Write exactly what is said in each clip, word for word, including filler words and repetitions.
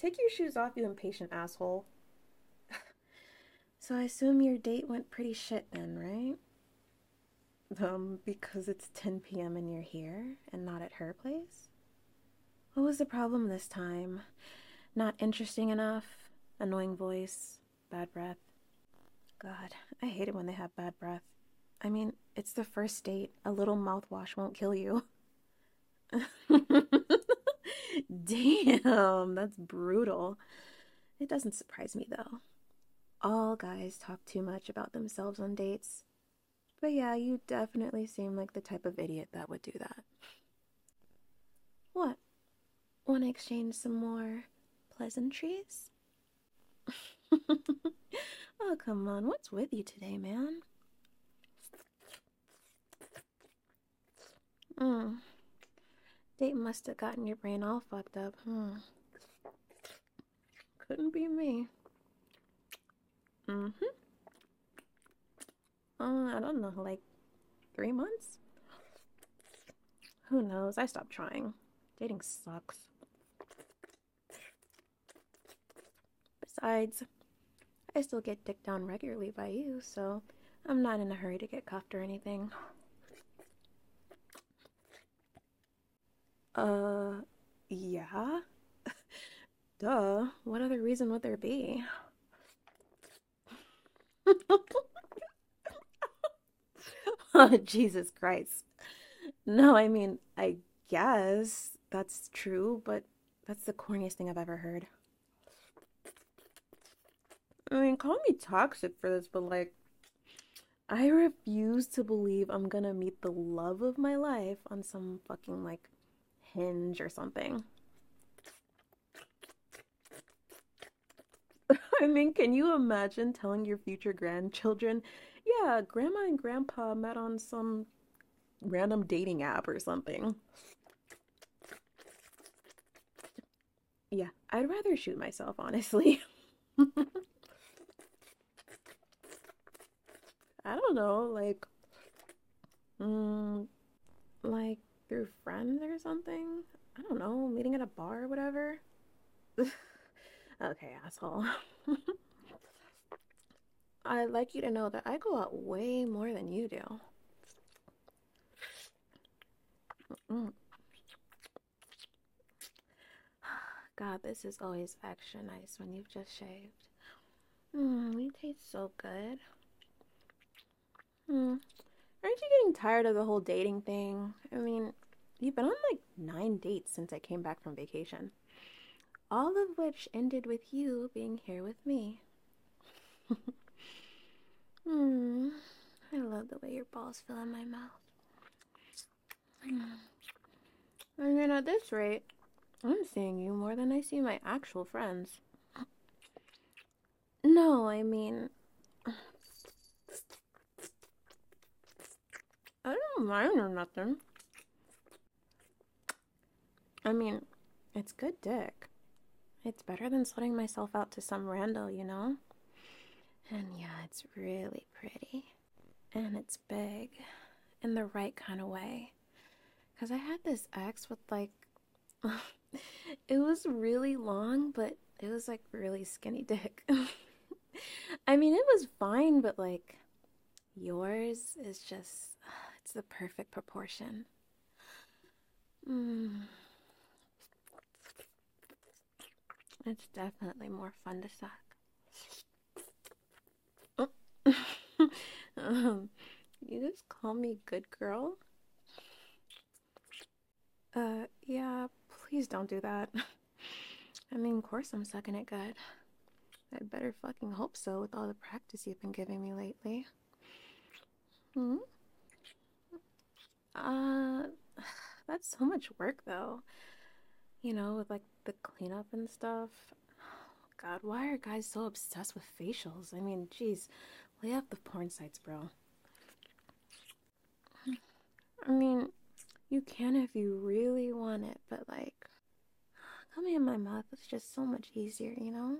take your shoes off, you impatient asshole. So I assume your date went pretty shit then, right? Um, because it's ten p m and you're here and not at her place? What was the problem this time? Not interesting enough? Annoying voice? Bad breath? God, I hate it when they have bad breath. I mean, it's the first date. A little mouthwash won't kill you. Damn, that's brutal. It doesn't surprise me though. All guys talk too much about themselves on dates. But yeah, you definitely seem like the type of idiot that would do that. What? Want to exchange some more pleasantries? Oh, come on. What's with you today, man? Mm. Date must have gotten your brain all fucked up. Hmm. Couldn't be me. Mm-hmm. Uh, I don't know, like three months? Who knows? I stopped trying. Dating sucks. Besides, I still get dicked down regularly by you, so I'm not in a hurry to get cuffed or anything. Uh, yeah? Duh. What other reason would there be? Oh, Jesus Christ. No, I mean, I guess that's true, but that's the corniest thing I've ever heard. I mean, call me toxic for this, but like, I refuse to believe I'm gonna meet the love of my life on some fucking like Hinge or something. I mean, can you imagine telling your future grandchildren, yeah, grandma and grandpa met on some random dating app or something? Yeah, I'd rather shoot myself, honestly. I don't know, like, mm, like through friends or something. I don't know, meeting at a bar or whatever. Okay, asshole. I'd like you to know that I go out way more than you do. Mm. God, this is always extra nice when you've just shaved. Mm, you taste so good. Mm. Aren't you getting tired of the whole dating thing? I mean, you've been on like nine dates since I came back from vacation, all of which ended with you being here with me. Hmm. I love the way your balls fill in my mouth. Mm. I mean, at this rate, I'm seeing you more than I see my actual friends. No, I mean, I don't mind or nothing. I mean, it's good dick. It's better than sweating myself out to some rando, you know? And yeah, it's really pretty. And it's big. In the right kind of way. Because I had this ex with like. It was really long, but it was like really skinny dick. I mean, it was fine, but like. Yours is just. It's the perfect proportion. Mm, it's definitely more fun to suck. um, you just call me good girl? Uh, yeah, please don't do that. I mean, of course I'm sucking it good. I better fucking hope so with all the practice you've been giving me lately. Hmm? Uh, that's so much work though. You know, with like the cleanup and stuff. God, why are guys so obsessed with facials? I mean, geez, lay off the porn sites, bro. I mean, you can if you really want it, but like, coming in my mouth is just so much easier, you know?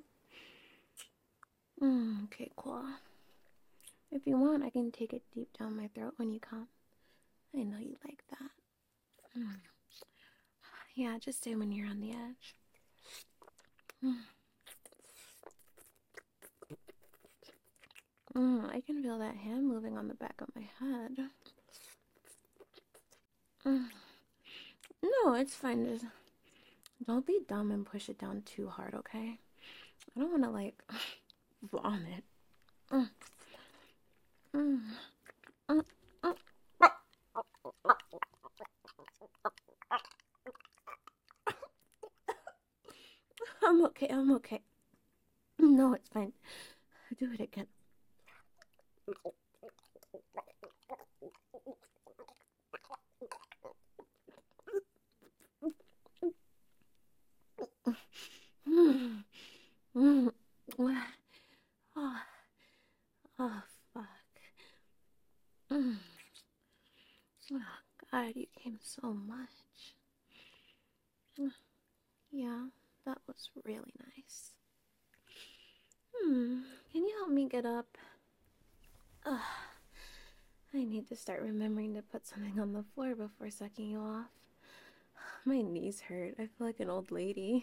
Mm, okay, cool. If you want, I can take it deep down my throat when you come. I know you like that. Mm. Yeah, just say when you're on the edge. Mm, I can feel that hand moving on the back of my head. Mm. No, it's fine. Just don't be dumb and push it down too hard, okay? I don't want to, like, vomit. Mm, mm, mm, mm. I'm okay, I'm okay. No, it's fine. Do it again. Mm, mm. Oh, oh, fuck. Mm. Oh, God, you came so much. Mm, yeah, that was really nice. Hmm, can you help me get up? Ugh, I need to start remembering to put something on the floor before sucking you off. My knees hurt. I feel like an old lady.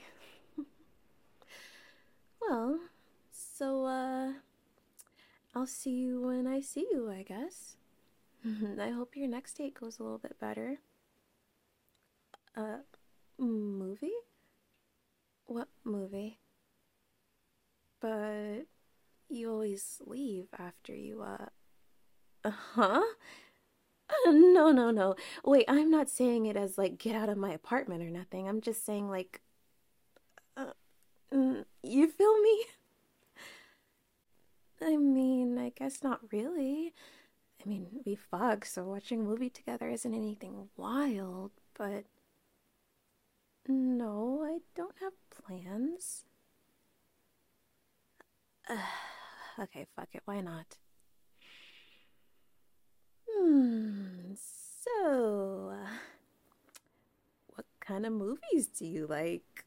Well, so, uh, I'll see you when I see you, I guess. I hope your next date goes a little bit better. Uh, movie? What movie? But you always leave after you, uh, uh-huh? No, no, no. Wait, I'm not saying it as like get out of my apartment or nothing. I'm just saying like, uh, mm, you feel me? I mean, I guess not really. I mean, we fuck, so watching a movie together isn't anything wild, but no, I don't have plans. Okay, fuck it, why not? Hmm, so, uh, what kind of movies do you like?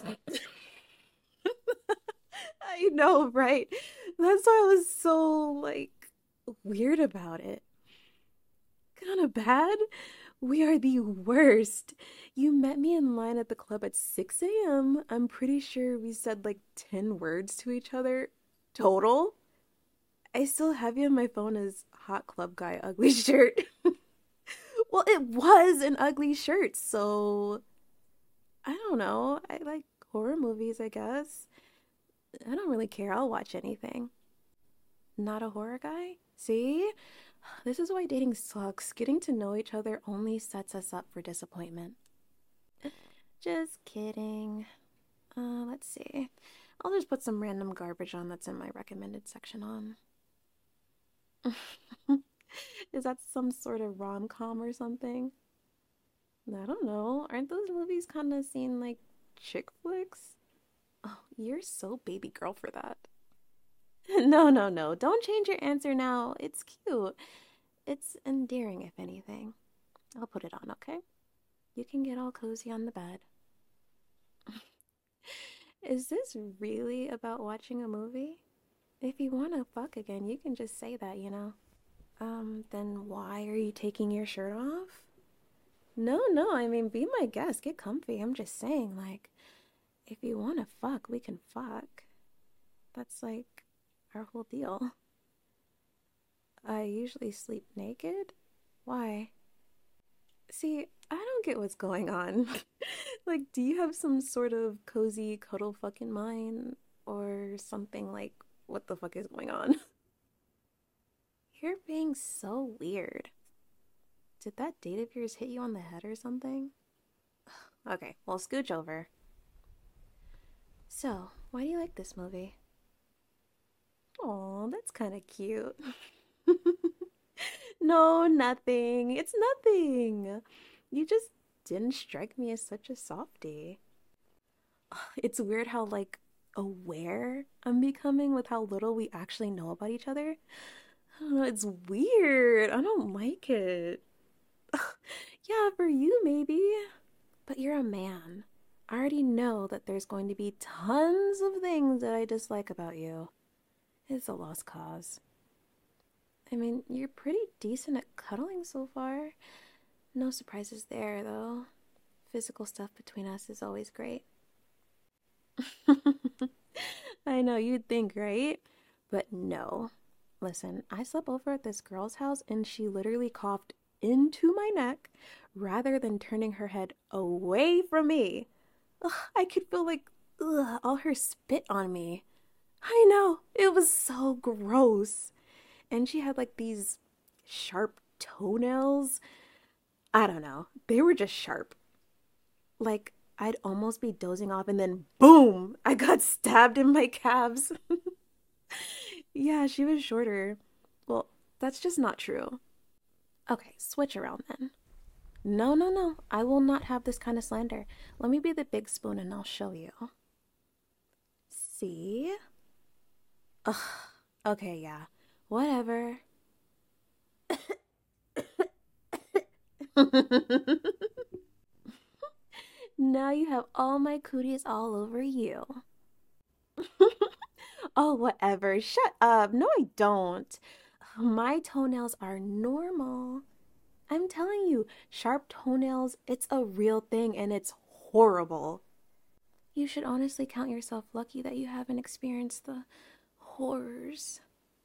I know, right? That's why I was so, like, weird about it. Kind of bad? We are the worst. You met me in line at the club at six a m. I'm pretty sure we said like ten words to each other total. I still have you on my phone as hot club guy, ugly shirt. Well, it was an ugly shirt, so I don't know. I like horror movies, I guess. I don't really care. I'll watch anything. Not a horror guy? See? This is why dating sucks. Getting to know each other only sets us up for disappointment. Just kidding. Uh, let's see. I'll just put some random garbage on that's in my recommended section on. Is that some sort of rom-com or something? I don't know. Aren't those movies kind of seen like chick flicks? Oh, you're so baby girl for that. No, no, no. Don't change your answer now. It's cute. It's endearing, if anything. I'll put it on, okay? You can get all cozy on the bed. Is this really about watching a movie? If you want to fuck again, you can just say that, you know? Um, then why are you taking your shirt off? No, no, I mean, be my guest. Get comfy. I'm just saying, like, if you want to fuck, we can fuck. That's like our whole deal. I usually sleep naked. Why? See, I don't get what's going on. Like, do you have some sort of cozy cuddle fuck in mind? Or something like, what the fuck is going on? You're being so weird. Did that date of yours hit you on the head or something? Okay, well, scooch over. So, why do you like this movie? Oh, that's kind of cute. No, nothing. It's nothing. You just didn't strike me as such a softie. It's weird how, like, aware I'm becoming with how little we actually know about each other. I don't know, it's weird. I don't like it. Yeah, for you, maybe. But you're a man. I already know that there's going to be tons of things that I dislike about you. It's a lost cause. I mean, you're pretty decent at cuddling so far. No surprises there, though. Physical stuff between us is always great. I know you'd think, right? But no. Listen, I slept over at this girl's house and she literally coughed into my neck rather than turning her head away from me. Ugh, I could feel like ugh, all her spit on me. I know, it was so gross. And she had like these sharp toenails. I don't know, they were just sharp. Like, I'd almost be dozing off and then boom, I got stabbed in my calves. Yeah, she was shorter. Well, that's just not true. Okay, switch around then. No, no, no. I will not have this kind of slander. Let me be the big spoon and I'll show you. See? Ugh. Okay, yeah. Whatever. Now you have all my cooties all over you. Oh, whatever. Shut up. No, I don't. My toenails are normal. I'm telling you, sharp toenails, it's a real thing and it's horrible. You should honestly count yourself lucky that you haven't experienced the horrors.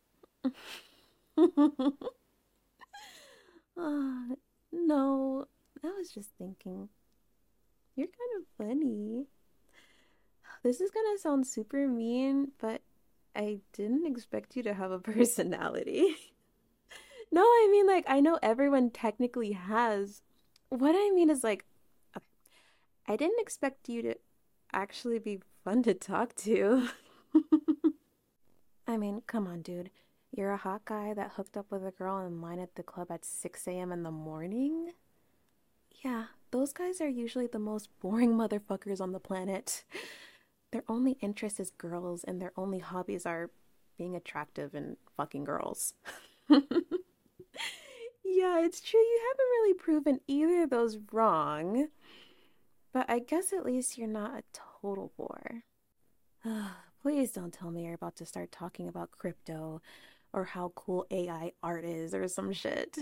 uh, no, I was just thinking. You're kind of funny. This is gonna sound super mean, but I didn't expect you to have a personality. No, I mean, like, I know everyone technically has. What I mean is, like, okay, I didn't expect you to actually be fun to talk to. I mean, come on, dude. You're a hot guy that hooked up with a girl in line at the club at six a m in the morning? Yeah, those guys are usually the most boring motherfuckers on the planet. Their only interest is girls, and their only hobbies are being attractive and fucking girls. Yeah, it's true. You haven't really proven either of those wrong. But I guess at least you're not a total bore. Please don't tell me you're about to start talking about crypto or how cool A I art is or some shit.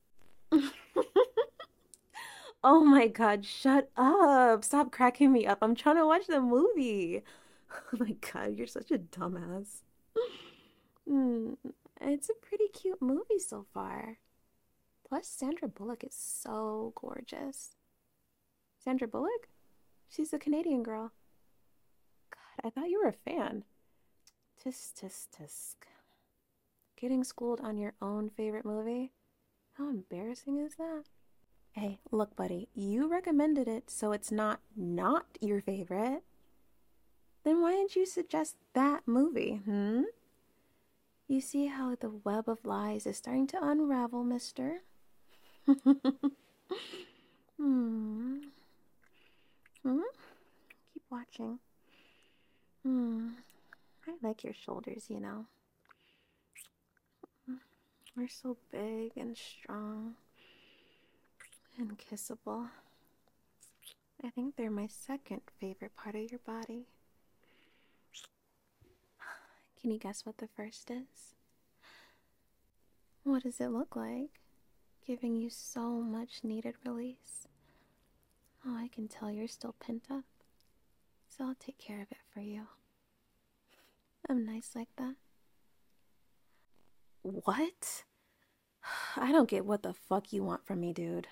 Oh my god, shut up. Stop cracking me up. I'm trying to watch the movie. Oh my god, you're such a dumbass. Hmm, it's a pretty cute movie so far. Plus, Sandra Bullock is so gorgeous. Sandra Bullock? She's a Canadian girl. God, I thought you were a fan. Tisk, tisk, tisk. Getting schooled on your own favorite movie? How embarrassing is that? Hey, look, buddy, you recommended it, so it's not not your favorite. Then why didn't you suggest that movie, hmm? You see how the web of lies is starting to unravel, mister? Hmm. Hmm? Keep watching. Hmm. I like your shoulders, you know. They're so big and strong and kissable. I think they're my second favorite part of your body. Can you guess what the first is? What does it look like? Giving you so much needed release. Oh, I can tell you're still pent up. So I'll take care of it for you. I'm nice like that. What? I don't get what the fuck you want from me, dude.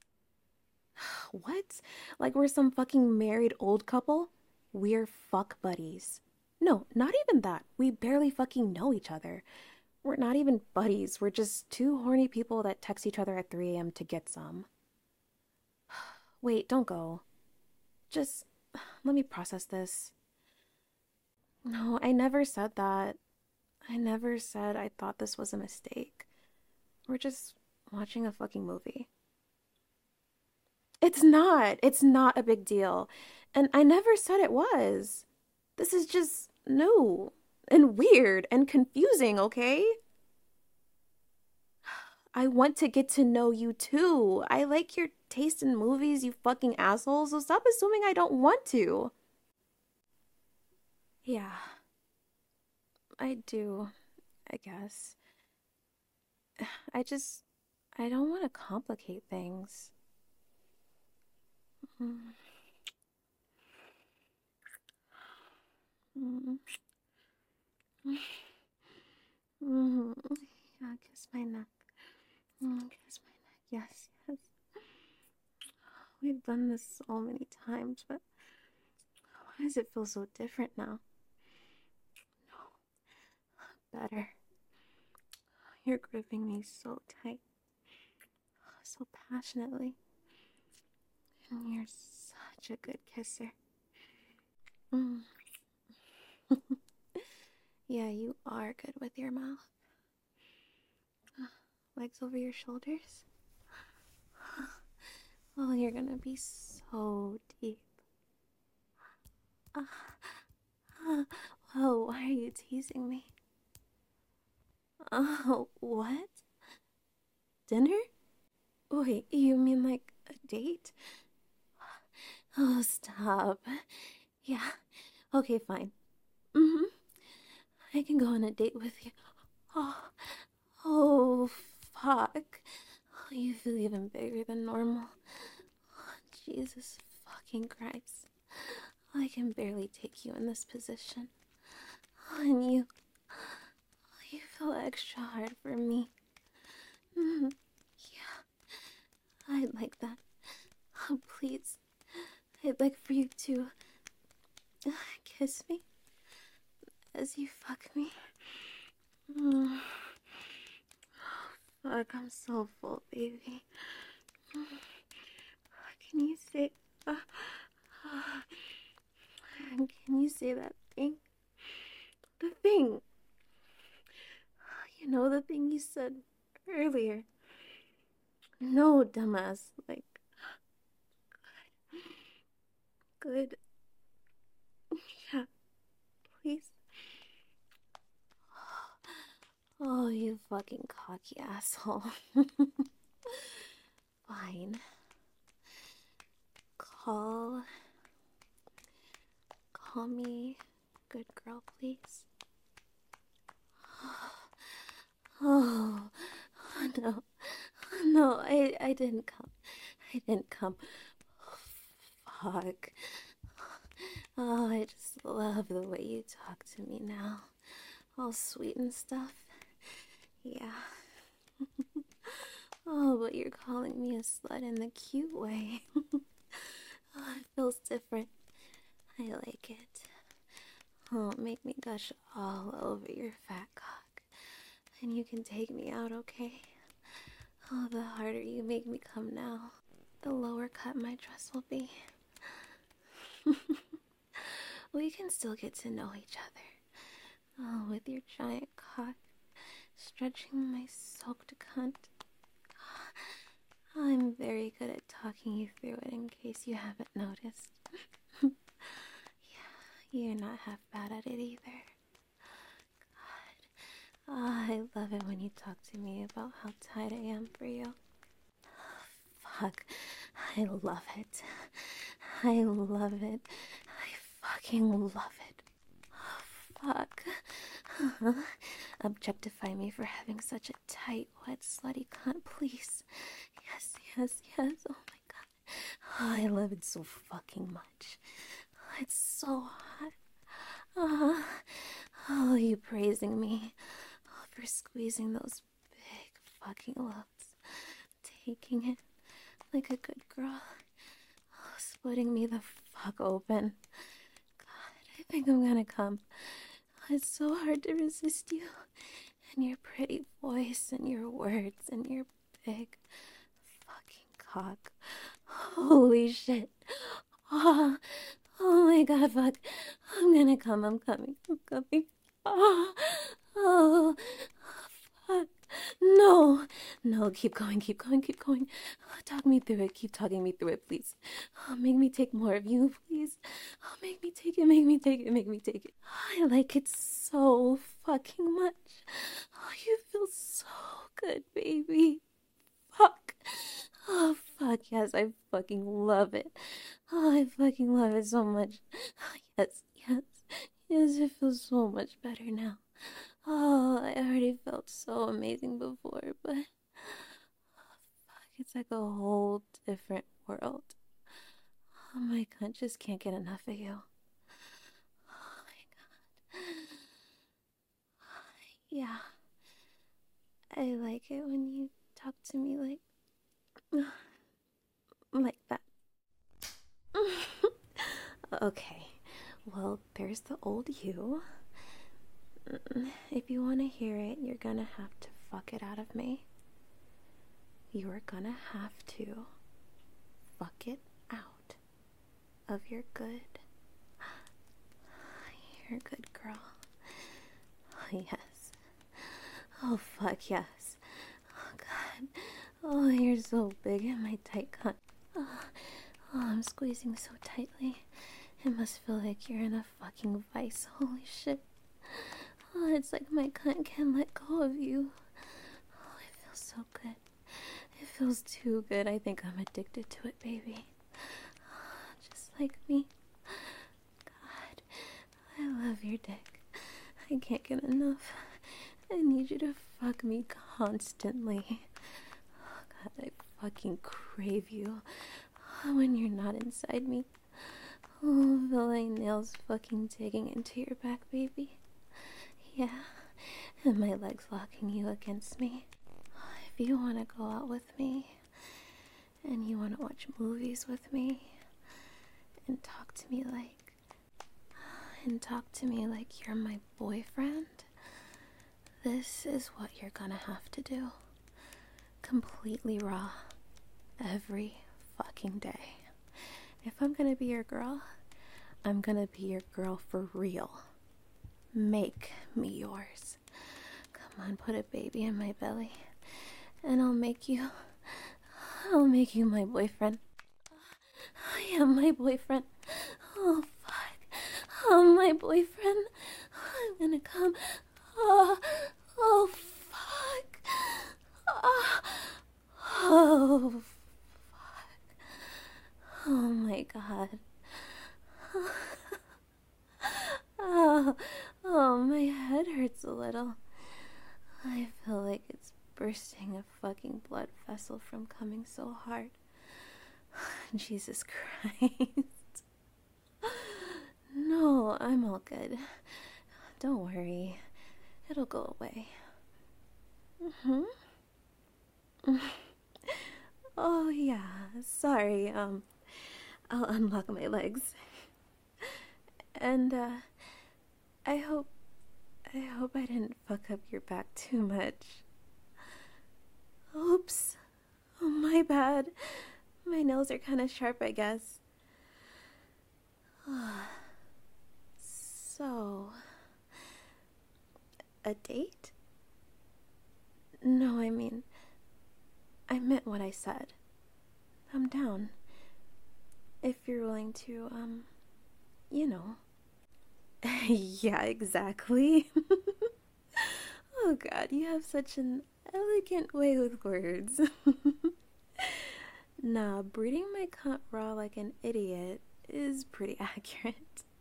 What? Like we're some fucking married old couple? We're fuck buddies. No, not even that. We barely fucking know each other. We're not even buddies. We're just two horny people that text each other at three a m to get some. Wait, don't go. Just let me process this. No, I never said that. I never said I thought this was a mistake. We're just watching a fucking movie. It's not. It's not a big deal. And I never said it was. This is just new and weird and confusing, okay? I want to get to know you too. I like your taste in movies, you fucking asshole, so stop assuming I don't want to. Yeah, I do, I guess. I just, I don't want to complicate things. Mm. Mm. Mm. Yeah, kiss my neck. Mm, kiss my neck. Yes, yes. We've done this so many times, but why does it feel so different now? No, better. You're gripping me so tight, so passionately, and you're such a good kisser. Mm. Yeah, you are good with your mouth. Legs over your shoulders. Oh, you're gonna be so deep. Uh, uh, Whoa, why are you teasing me? Oh, what? Dinner? Wait, you mean like a date? Oh, stop. Yeah, okay, fine. Mm-hmm. I can go on a date with you. Oh, oh, fuck. Oh, you feel even bigger than normal. Oh, Jesus fucking Christ. I can barely take you in this position. Oh, and you, oh, you feel extra hard for me. Mm, yeah, I'd like that. Oh, please. I'd like for you to uh, kiss me as you fuck me. Mm. Fuck, I'm so full, baby. Mm. Can you say, uh, uh, can you say that thing? The thing. You know, the thing you said earlier. No, dumbass. Like, good. Yeah, please. Oh, you fucking cocky asshole. Fine. Call. Call me good girl, please. Oh, no. No, I, I didn't come. I didn't come. Oh, fuck. Oh, I just love the way you talk to me now. All sweet and stuff. Yeah. Oh, but you're calling me a slut in the cute way. Oh, it feels different. I like it. Oh, make me gush all over your fat cock. And you can take me out, okay? Oh, the harder you make me come now, the lower cut my dress will be. We can still get to know each other. Oh, with your giant cock stretching my soaked cunt. I'm very good at talking you through it in case you haven't noticed. Yeah, you're not half bad at it either. God, oh, I love it when you talk to me about how tight I am for you. Fuck, I love it. I love it. I fucking love it. Fuck. Uh-huh. Objectify me for having such a tight, wet, slutty cunt, please. Yes, yes, yes. Oh my god. Oh, I love it so fucking much. It's so hot. Uh, oh, you praising me oh, for squeezing those big fucking loads. Taking it like a good girl. Oh, splitting me the fuck open. God, I think I'm gonna come. It's so hard to resist you. And your pretty voice and your words and your big fucking cock. Holy shit. Oh, oh my god, fuck. I'm gonna come, I'm coming, I'm coming. Oh, oh, fuck. No, no, keep going, keep going, keep going. Talk me through it, keep talking me through it, please. Oh, make me take more of you, please. Oh, make me take it, make me take it, make me take it. I like it so fucking much. Oh, you feel so good, baby. Fuck. Oh, fuck, yes, I fucking love it. Oh, I fucking love it so much. Oh, yes, yes, yes, it feels so much better now. Oh, I already felt so amazing before, but oh, fuck, it's like a whole different world. Oh my god, just can't get enough of you. Oh my god. Yeah, I like it when you talk to me like, like that. Okay, well, there's the old you. If you want to hear it, you're gonna have to fuck it out of me. You are gonna have to fuck it out of your good. You're a good girl. Oh, yes. Oh, fuck yes. Oh, God. Oh, you're so big in my tight cunt. Oh, oh, I'm squeezing so tightly. It must feel like you're in a fucking vice. Holy shit. Oh, it's like my cunt can't let go of you. Oh, it feels so good. It feels too good. I think I'm addicted to it, baby. Just like me. God, I love your dick. I can't get enough. I need you to fuck me constantly. Oh, God, I fucking crave you when you're not inside me. Oh, feel like nails fucking digging into your back, baby. Yeah, and my legs locking you against me. If you want to go out with me, and you want to watch movies with me, and talk to me like, and talk to me like you're my boyfriend, this is what you're gonna have to do. Completely raw. Every fucking day. If I'm gonna be your girl, I'm gonna be your girl for real. Make me yours. Come on, put a baby in my belly, and I'll make you, I'll make you my boyfriend. I am my boyfriend. Oh, fuck. Oh, my boyfriend. I'm gonna come. Oh, oh, fuck. Oh, oh, fuck. Oh, my God. Oh, oh, my head hurts a little. I feel like it's bursting a fucking blood vessel from coming so hard. Jesus Christ. No, I'm all good. Don't worry. It'll go away. Mm-hmm. Oh, yeah. Sorry. Um, I'll unlock my legs. And, uh, I hope, I hope I didn't fuck up your back too much. Oops. Oh, my bad. My nails are kind of sharp, I guess. So, a date? No, I mean, I meant what I said. I'm down. If you're willing to, um, you know. Yeah, exactly. Oh God, you have such an elegant way with words. Nah, breeding my cunt raw like an idiot is pretty accurate.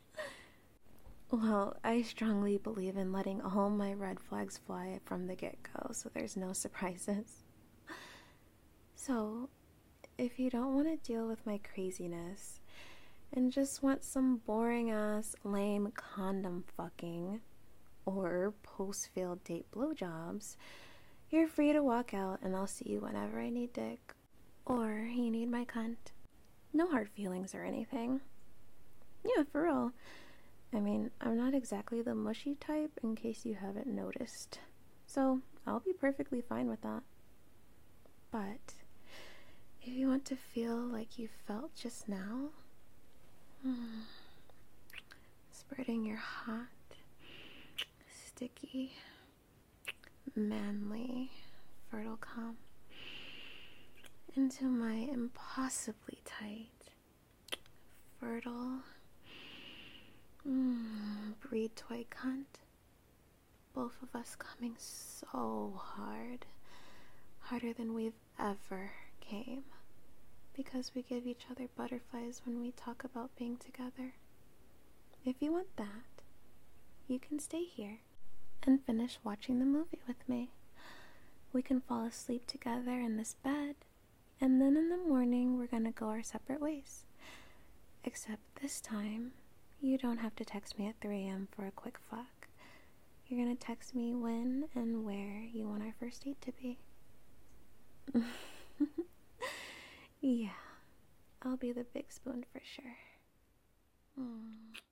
Well, I strongly believe in letting all my red flags fly from the get-go, so there's no surprises. So, if you don't want to deal with my craziness and just want some boring-ass, lame condom fucking or post-failed date blowjobs, you're free to walk out and I'll see you whenever I need dick. Or you need my cunt. No hard feelings or anything. Yeah, for real. I mean, I'm not exactly the mushy type in case you haven't noticed. So, I'll be perfectly fine with that. But, if you want to feel like you felt just now, hmm, spreading your hot, sticky, manly, fertile cum into my impossibly tight, fertile, mm, breed toy cunt. Both of us coming so hard, harder than we've ever came, because we give each other butterflies when we talk about being together. If you want that, you can stay here and finish watching the movie with me. We can fall asleep together in this bed, and then in the morning we're gonna go our separate ways. Except this time, you don't have to text me at three a m for a quick fuck. You're gonna text me when and where you want our first date to be. Yeah, I'll be the big spoon for sure. Mm.